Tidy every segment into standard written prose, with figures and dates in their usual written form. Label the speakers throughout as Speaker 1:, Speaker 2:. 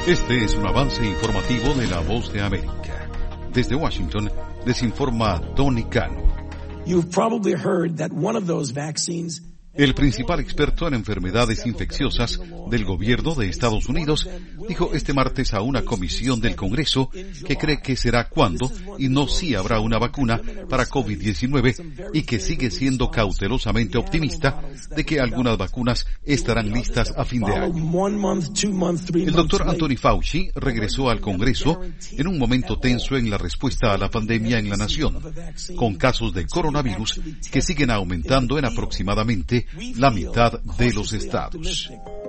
Speaker 1: Este es un avance informativo de La Voz de América. Desde Washington les informa Tony Cano.
Speaker 2: You've probably heard that one of those vaccines.
Speaker 1: El principal experto en enfermedades infecciosas del gobierno de Estados Unidos dijo este martes a una comisión del Congreso que cree que será cuándo y no si habrá una vacuna para COVID-19 y que sigue siendo cautelosamente optimista de que algunas vacunas estarán listas a fin de año. El doctor Anthony Fauci regresó al Congreso en un momento tenso en la respuesta a la pandemia en la nación, con casos de coronavirus que siguen aumentando en aproximadamente la mitad de los estados.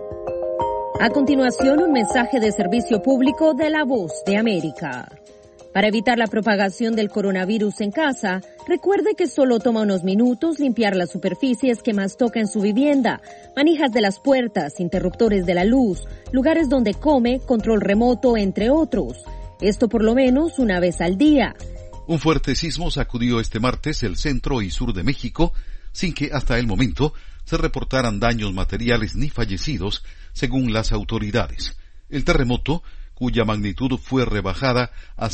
Speaker 3: A continuación, un mensaje de servicio público de La Voz de América. Para evitar la propagación del coronavirus en casa, recuerde que solo toma unos minutos limpiar las superficies que más toca en su vivienda, manijas de las puertas, interruptores de la luz, lugares donde come, control remoto, entre otros. Esto por lo menos una vez al día.
Speaker 1: Un fuerte sismo sacudió este martes el centro y sur de México, sin que hasta el momento se reportaran daños materiales ni fallecidos, según las autoridades. El terremoto, cuya magnitud fue rebajada a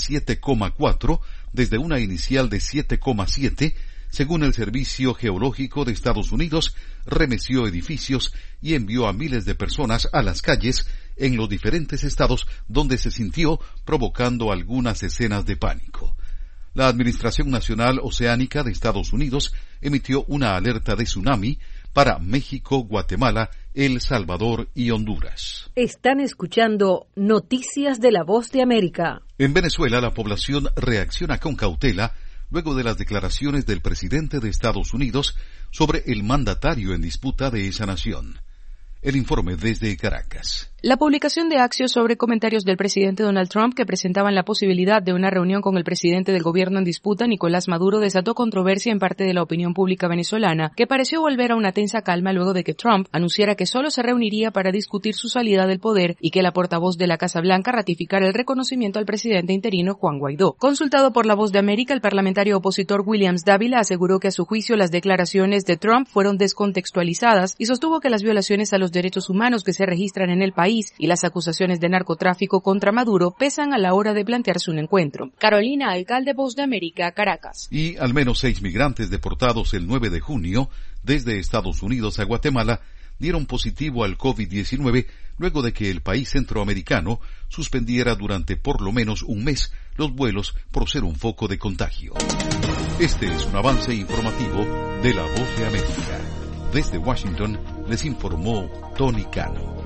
Speaker 1: 7,4 desde una inicial de 7,7, según el Servicio Geológico de Estados Unidos, remeció edificios y envió a miles de personas a las calles en los diferentes estados donde se sintió, provocando algunas escenas de pánico. La Administración Nacional Oceánica de Estados Unidos emitió una alerta de tsunami para México, Guatemala, El Salvador y Honduras.
Speaker 3: Están escuchando Noticias de La Voz de América.
Speaker 1: En Venezuela, la población reacciona con cautela luego de las declaraciones del presidente de Estados Unidos sobre el mandatario en disputa de esa nación. El informe desde Caracas.
Speaker 4: La publicación de Axios sobre comentarios del presidente Donald Trump que presentaban la posibilidad de una reunión con el presidente del gobierno en disputa, Nicolás Maduro, desató controversia en parte de la opinión pública venezolana, que pareció volver a una tensa calma luego de que Trump anunciara que solo se reuniría para discutir su salida del poder y que la portavoz de la Casa Blanca ratificara el reconocimiento al presidente interino Juan Guaidó. Consultado por La Voz de América, el parlamentario opositor Williams Dávila aseguró que a su juicio las declaraciones de Trump fueron descontextualizadas y sostuvo que las violaciones a los derechos humanos que se registran en el país y las acusaciones de narcotráfico contra Maduro pesan a la hora de plantearse un encuentro. Carolina Alcalde, Voz de América, Caracas.
Speaker 1: Y al menos 6 migrantes deportados el 9 de junio desde Estados Unidos a Guatemala dieron positivo al COVID-19 luego de que el país centroamericano suspendiera durante por lo menos un mes los vuelos por ser un foco de contagio. Este es un avance informativo de La Voz de América. Desde Washington les informó Tony Cano.